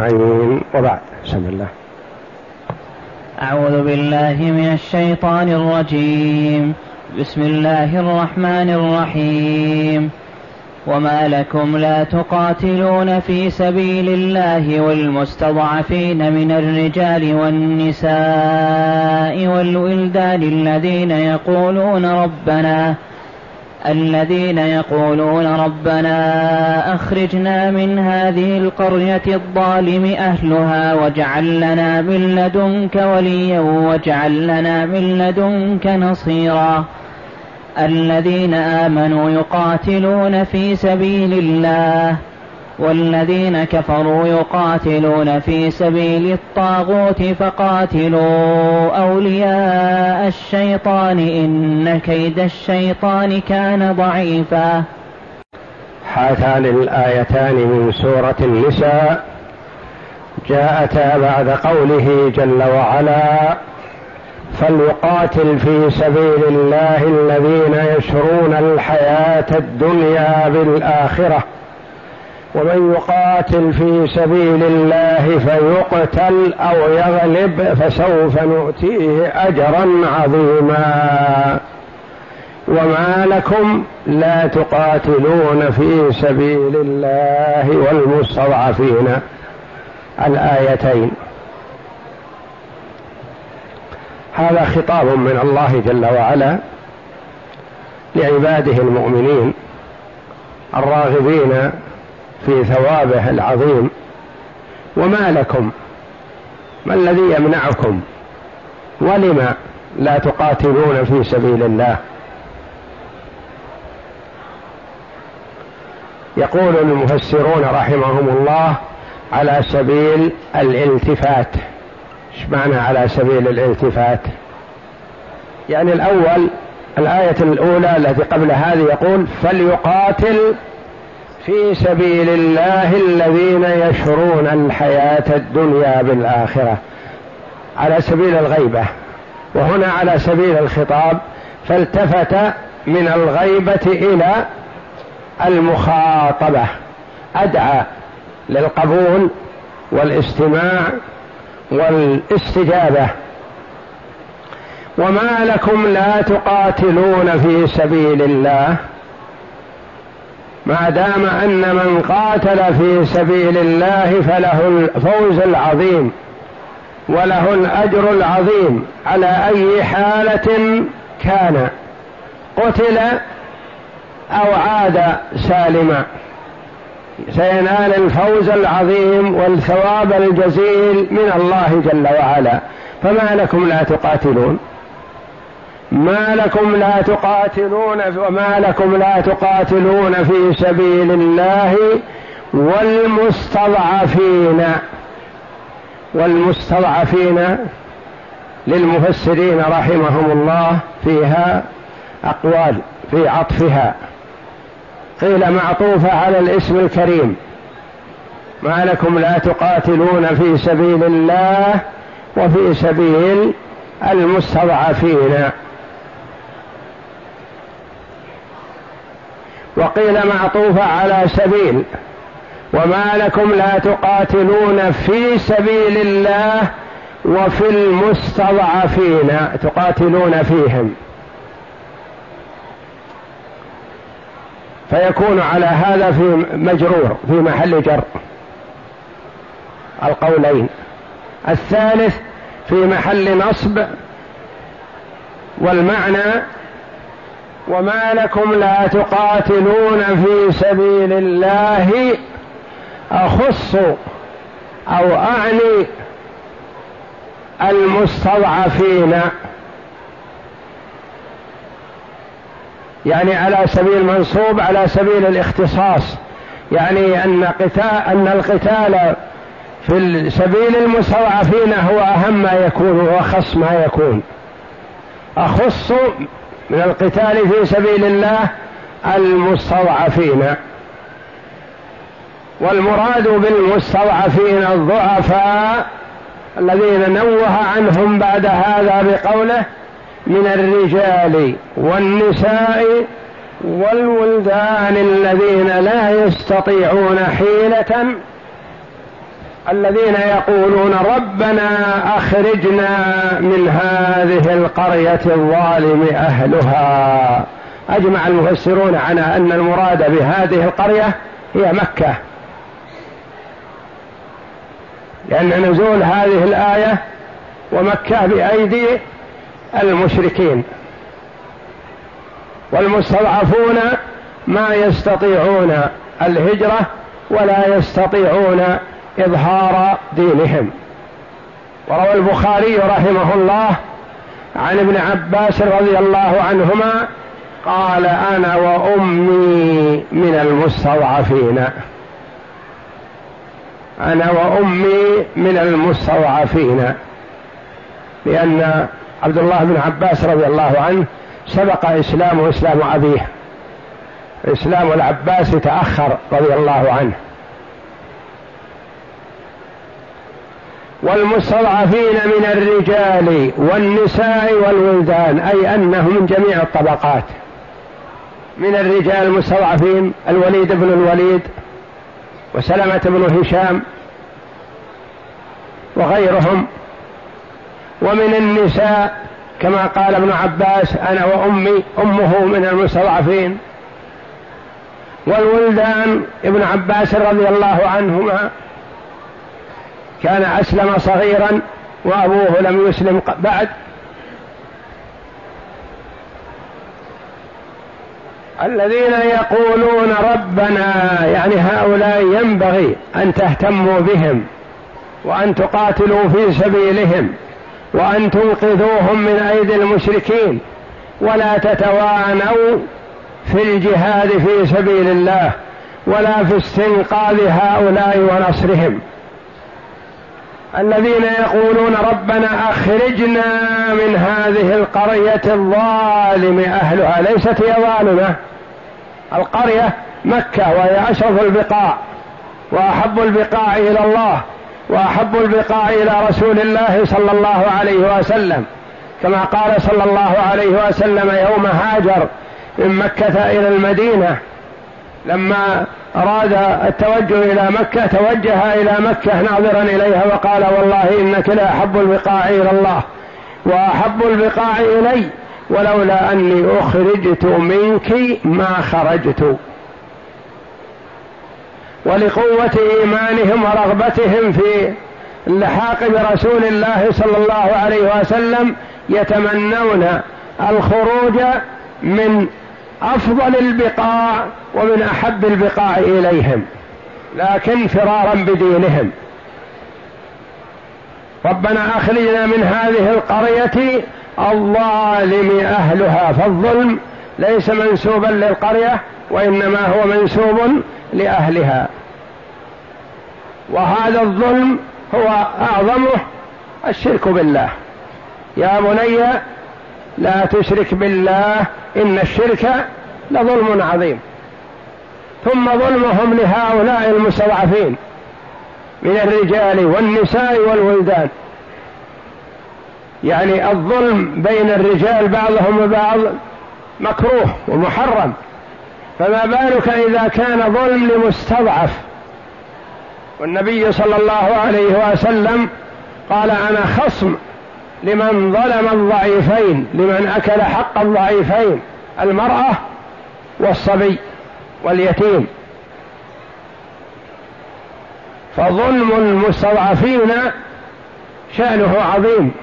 وبعد. بسم الله. أعوذ بالله من الشيطان الرجيم. بسم الله الرحمن الرحيم. وما لكم لا تقاتلون في سبيل الله والمستضعفين من الرجال والنساء والولدان الذين يقولون ربنا أخرجنا من هذه القرية الظالم أهلها واجعل لنا من لدنك وليا واجعل لنا من لدنك نصيرا. الذين آمنوا يقاتلون في سبيل الله والذين كفروا يقاتلون في سبيل الطاغوت فقاتلوا أولياء الشيطان إن كيد الشيطان كان ضعيفا. هاتان الآيتان من سورة النساء جاءتا بعد قوله جل وعلا: فليقاتل في سبيل الله الذين يشرون الحياة الدنيا بالآخرة ومن يقاتل في سبيل الله فيقتل أو يغلب فسوف نؤتيه أجرا عظيما. وما لكم لا تقاتلون في سبيل الله والمستضعفين. الآيتين هذا خطاب من الله جل وعلا لعباده المؤمنين الراغبين في ثوابه العظيم. وما لكم، ما الذي يمنعكم؟ ولم لا تقاتلون في سبيل الله؟ يقول المفسرون رحمهم الله على سبيل الالتفات. ايش معنى على سبيل الالتفات؟ يعني الأول، الآية الأولى التي قبل هذه يقول: فليقاتل في سبيل الله الذين يشرون الحياة الدنيا بالآخرة، على سبيل الغيبة، وهنا على سبيل الخطاب، فالتفت من الغيبة إلى المخاطبة، أدعى للقبول والاستماع والاستجابة. وما لكم لا تقاتلون في سبيل الله، ما دام أن من قاتل في سبيل الله فله الفوز العظيم وله الأجر العظيم على أي حالة كان، قتل أو عاد سالما، سينال الفوز العظيم والثواب الجزيل من الله جل وعلا. فما لكم لا تقاتلون، ما لكم لا تقاتلون، وما لكم لا تقاتلون في سبيل الله والمستضعفين للمفسرين رحمهم الله فيها أقوال في عطفها. قيل معطوفة على الاسم الكريم: ما لكم لا تقاتلون في سبيل الله وفي سبيل المستضعفين. وقيل معطوفة على سبيل: وما لكم لا تقاتلون في سبيل الله وفي المستضعفين، تقاتلون فيهم، فيكون على هذا في مجرور في محل جر القولين. الثالث في محل نصب، والمعنى: وما لكم لا تقاتلون في سبيل الله أخص أو أعني المستضعفين، يعني على سبيل منصوب على سبيل الاختصاص، يعني أن القتال في سبيل المستضعفين هو أهم ما يكون وأخص ما يكون. أخص من القتال في سبيل الله المستضعفين، والمراد بالمستضعفين الضعفاء الذين نوه عنهم بعد هذا بقوله: من الرجال والنساء والولدان الذين لا يستطيعون حيلة الذين يقولون ربنا أخرجنا من هذه القرية الظالم أهلها. أجمع المفسرون على أن المراد بهذه القرية هي مكة، لأن نزول هذه الآية ومكة بأيدي المشركين، والمستضعفون ما يستطيعون الهجرة ولا يستطيعون إظهار دينهم. وروى البخاري رحمه الله عن ابن عباس رضي الله عنهما قال أنا وأمي من المستضعفين، أنا وأمي من المستضعفين، لأن عبد الله بن عباس رضي الله عنه سبق إسلامه إسلام أبيه، إسلام العباس تأخر رضي الله عنه. والمستضعفين من الرجال والنساء والولدان، أي أنهم من جميع الطبقات. من الرجال المستضعفين الوليد بن الوليد وسلمة بن هشام وغيرهم، ومن النساء كما قال ابن عباس أنا وأمي، أمه من المستضعفين. والولدان ابن عباس رضي الله عنهما كان أسلم صغيرا وأبوه لم يسلم بعد. الذين يقولون ربنا، يعني هؤلاء ينبغي أن تهتموا بهم وأن تقاتلوا في سبيلهم وأن تنقذوهم من أيدي المشركين، ولا تتوانوا في الجهاد في سبيل الله ولا في استنقاذ هؤلاء ونصرهم. الذين يقولون ربنا أخرجنا من هذه القرية الظالم أهلها، ليست هي ظالمة، القرية مكة وهي أشرف البقاع وأحب البقاع إلى الله وأحب البقاع إلى رسول الله صلى الله عليه وسلم، كما قال صلى الله عليه وسلم يوم هاجر من مكة إلى المدينة لما أراد التوجه إلى مكة توجه إلى مكة ناظرا إليها وقال والله إنك لأحب البقاع إلى الله وأحب البقاع إلي، ولولا أني أخرجت منك ما خرجت. ولقوة إيمانهم ورغبتهم في اللحاق برسول الله صلى الله عليه وسلم يتمنون الخروج من أفضل البقاع ومن أحب البقاع إليهم، لكن فرارا بدينهم. ربنا أخرجنا من هذه القرية الظالم أهلها، فالظلم ليس منسوبا للقرية وإنما هو منسوب لأهلها، وهذا الظلم هو أعظمه الشرك بالله. يا بني لا تشرك بالله إن الشرك لظلم عظيم. ثم ظلمهم لهؤلاء المستضعفين من الرجال والنساء والولدان، يعني الظلم بين الرجال بعضهم وبعض مكروه ومحرم، فما بالك إذا كان ظلم لمستضعف. والنبي صلى الله عليه وسلم قال أنا خصم لمن ظلم الضعيفين، لمن أكل حق الضعيفين، المرأة والصبي واليتيم. فظلم المستضعفين شأنه عظيم،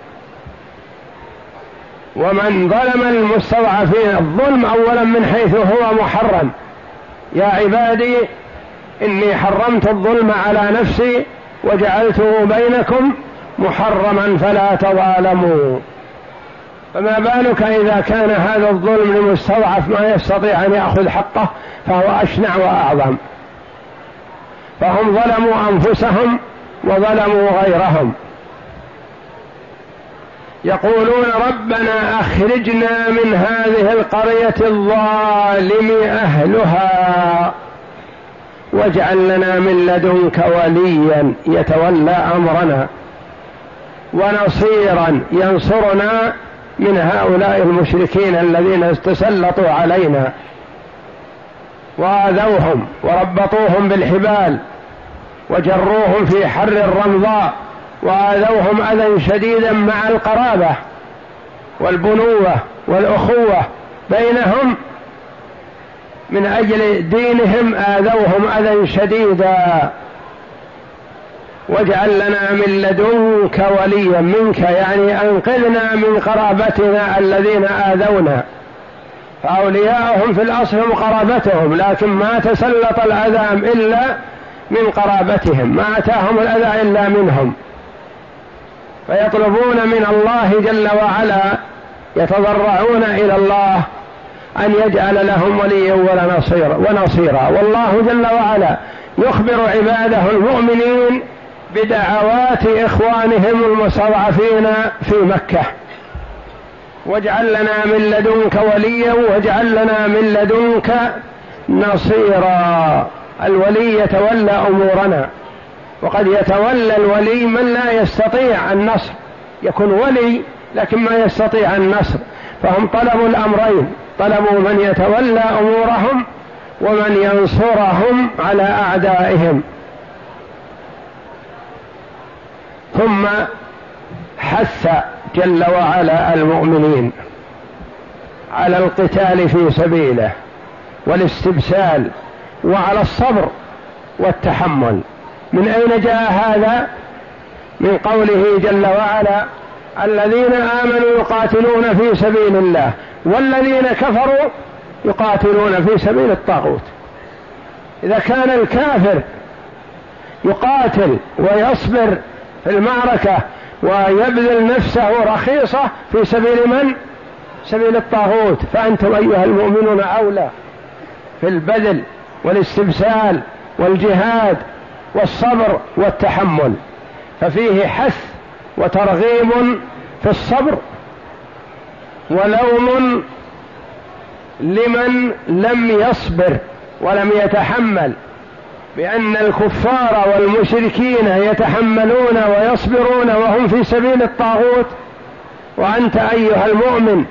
ومن ظلم المستضعفين الظلم أولا من حيث هو محرم. يا عبادي إني حرمت الظلم على نفسي وجعلته بينكم محرما فلا تظالموا. فما بالك إذا كان هذا الظلم لمستضعف ما يستطيع أن يأخذ حقه، فهو أشنع وأعظم. فهم ظلموا أنفسهم وظلموا غيرهم. يقولون ربنا أخرجنا من هذه القرية الظالم أهلها واجعل لنا من لدنك وليا يتولى أمرنا ونصيرا ينصرنا من هؤلاء المشركين الذين تسلطوا علينا وآذوهم وربطوهم بالحبال وجروهم في حر الرمضاء وآذوهم أذى شديدا مع القرابة والبنوة والأخوة بينهم من أجل دينهم، آذوهم أذى شديدا. واجعل لنا من لدنك وليا منك، يعني أنقذنا من قرابتنا الذين آذونا. فأولياءهم في الأصل هم قرابتهم، لكن ما تسلط الأذى إلا من قرابتهم، ما أتاهم الأذى إلا منهم، فيطلبون من الله جل وعلا، يتضرعون إلى الله أن يجعل لهم وليا ونصيرا. والله جل وعلا يخبر عباده المؤمنين بدعوات إخوانهم المستضعفين في مكة: واجعل لنا من لدنك وليا واجعل لنا من لدنك نصيرا. الولي يتولى أمورنا، وقد يتولى الولي من لا يستطيع النصر، يكون ولي لكن ما يستطيع النصر، فهم طلبوا الأمرين، طلبوا من يتولى أمورهم ومن ينصرهم على أعدائهم. ثم حث جل وعلا المؤمنين على القتال في سبيله والاستبسال وعلى الصبر والتحمل. من أين جاء هذا؟ من قوله جل وعلا: الذين آمنوا يقاتلون في سبيل الله والذين كفروا يقاتلون في سبيل الطاغوت. إذا كان الكافر يقاتل ويصبر في المعركة ويبذل نفسه رخيصة في سبيل من؟ سبيل الطاغوت، فأنتم أيها المؤمنون أولى في البذل والاستبسال والجهاد والصبر والتحمل. ففيه حث وترغيب في الصبر، ولوم لمن لم يصبر ولم يتحمل، بأن الكفار والمشركين يتحملون ويصبرون وهم في سبيل الطاغوت، وأنت أيها المؤمن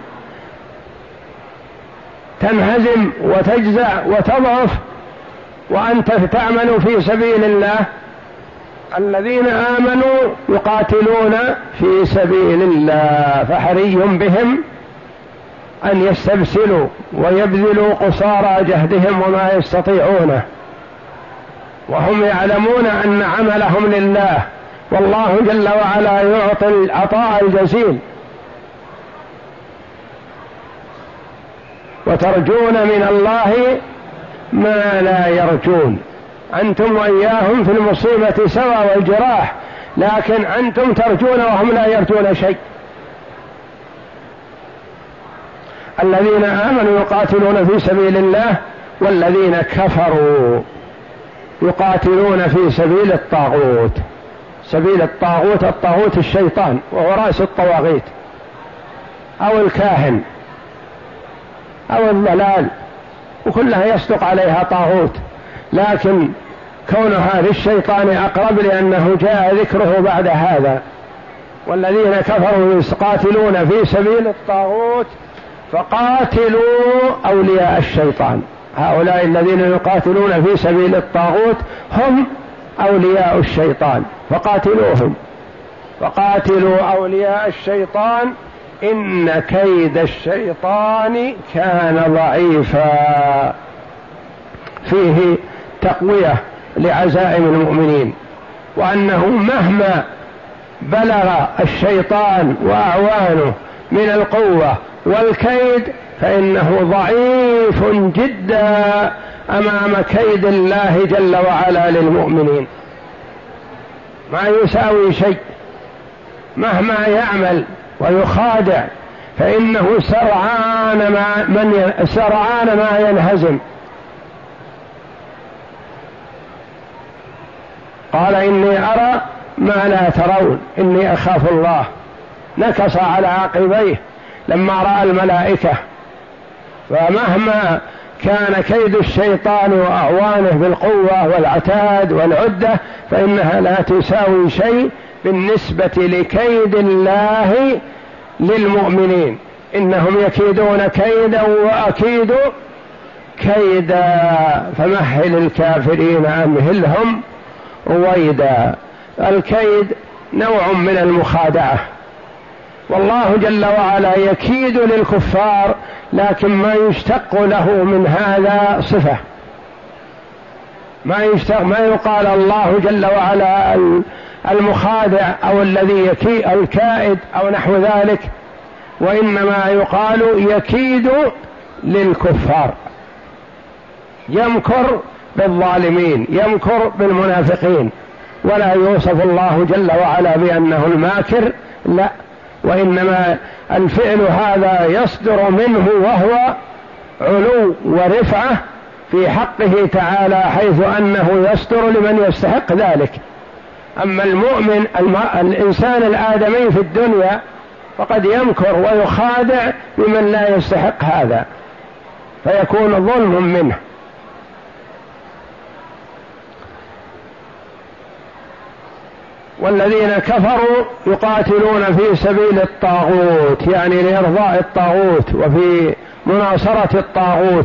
تنهزم وتجزع وتضعف وأنت تعمل في سبيل الله. الذين آمنوا يقاتلون في سبيل الله، فحري بهم أن يستبسلوا ويبذلوا قصارى جهدهم وما يستطيعونه، وهم يعلمون أن عملهم لله، والله جل وعلا يعطي العطاء الجزيل. وترجون من الله ما لا يرجون. أنتم وإياهم في المصيبة سوى والجراح، لكن أنتم ترجون وهم لا يرجون شيء. الذين آمنوا يقاتلون في سبيل الله والذين كفروا يقاتلون في سبيل الطاغوت. سبيل الطاغوت، الطاغوت الشيطان وهو رأس الطواغيت، أو الكاهن أو الضلال، وكلها يصدق عليها طاغوت، لكن كونها للشيطان أقرب لأنه جاء ذكره بعد هذا. والذين كفروا يقاتلون في سبيل الطاغوت فقاتلوا أولياء الشيطان. هؤلاء الذين يقاتلون في سبيل الطاغوت هم أولياء الشيطان، فقاتلوهم. فقاتلوا أولياء الشيطان إن كيد الشيطان كان ضعيفا. فيه تقوية لعزائم المؤمنين، وأنه مهما بلغ الشيطان وأعوانه من القوة والكيد فإنه ضعيف جدا أمام كيد الله جل وعلا للمؤمنين، ما يساوي شيء. مهما يعمل ويخادع فإنه سرعان ما ينهزم. قال: إني أرى ما لا ترون إني أخاف الله. نكص على عقبيه لما رأى الملائكة. فمهما كان كيد الشيطان وأعوانه بالقوة والعتاد والعدة فإنها لا تساوي شيء بالنسبة لكيد الله للمؤمنين. إنهم يكيدون كيدا وأكيد كيدا فمهل الكافرين أمهلهم رويدا. الكيد نوع من المخادعة، والله جل وعلا يكيد للكفار، لكن ما يشتق له من هذا صفة، ما يقال الله جل وعلا المخادع أو الذي الكائد أو نحو ذلك، وإنما يقال يكيد للكفار، يمكر بالظالمين، يمكر بالمنافقين، ولا يوصف الله جل وعلا بأنه الماكر، لا، وإنما الفعل هذا يصدر منه وهو علو ورفعة في حقه تعالى، حيث أنه يصدر لمن يستحق ذلك. أما المؤمن الإنسان الآدمي في الدنيا فقد يمكر ويخادع بمن لا يستحق هذا، فيكون ظلم منه. والذين كفروا يقاتلون في سبيل الطاغوت، يعني لإرضاء الطاغوت وفي مناصرة الطاغوت.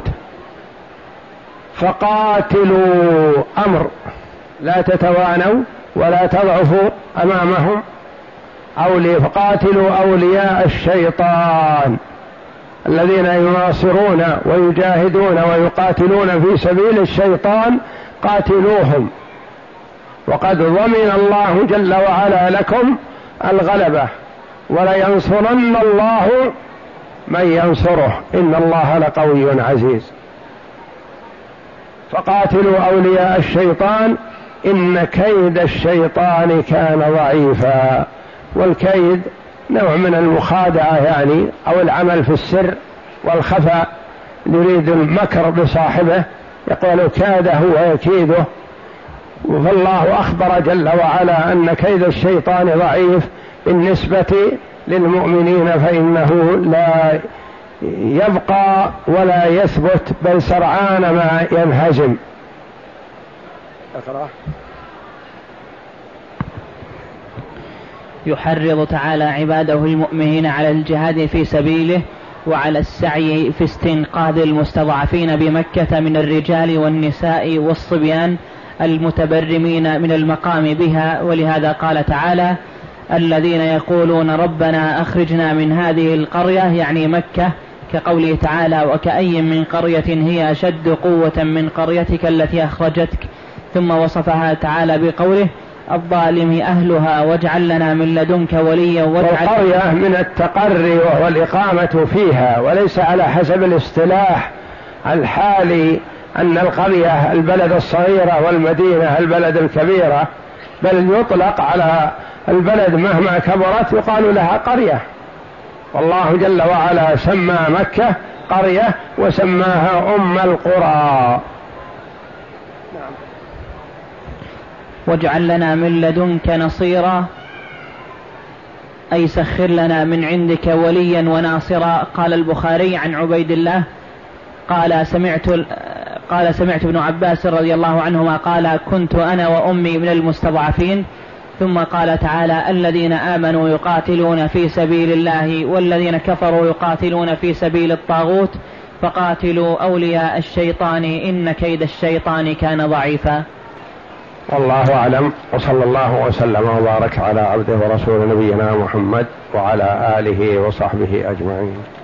فقاتلوا أمر، لا تتوانوا ولا تضعفوا أمامهم. فقاتلوا أولياء الشيطان الذين يناصرون ويجاهدون ويقاتلون في سبيل الشيطان، قاتلوهم، وقد ضمن الله جل وعلا لكم الغلبة، ولينصرن الله من ينصره، إن الله لقوي عزيز. فقاتلوا أولياء الشيطان إن كيد الشيطان كان ضعيفا. والكيد نوع من المخادعة يعني، أو العمل في السر والخفاء، يريد المكر بصاحبه، يقول كاده ويكيده. فالله أخبر جل وعلا أن كيد الشيطان ضعيف بالنسبة للمؤمنين، فإنه لا يبقى ولا يثبت، بل سرعان ما ينهزم. يحرض تعالى عباده المؤمنين على الجهاد في سبيله وعلى السعي في استنقاذ المستضعفين بمكة من الرجال والنساء والصبيان المتبرمين من المقام بها. ولهذا قال تعالى: الذين يقولون ربنا أخرجنا من هذه القرية، يعني مكة، كقوله تعالى: وكأي من قرية هي أشد قوة من قريتك التي أخرجتك. ثم وصفها تعالى بقوله: الظالم أهلها واجعل لنا من لدنك وليا. والقرية من التقري وهو الإقامة فيها، وليس على حسب الاصطلاح الحالي أن القرية البلد الصغيرة والمدينة البلد الكبيرة، بل يطلق على البلد مهما كبرت يقال لها قرية. والله جل وعلا سمى مكة قرية وسماها أم القرى. واجعل لنا من لدنك نصيرا، أي سخر لنا من عندك وليا وناصرا. قال البخاري عن عبيد الله قال سمعت ابن عباس رضي الله عنهما قال: كنت أنا وأمي من المستضعفين. ثم قال تعالى: الذين آمنوا يقاتلون في سبيل الله والذين كفروا يقاتلون في سبيل الطاغوت فقاتلوا أولياء الشيطان إن كيد الشيطان كان ضعيفا. والله أعلم، وصلى الله وسلم وبارك على عبده ورسول نبينا محمد وعلى آله وصحبه أجمعين.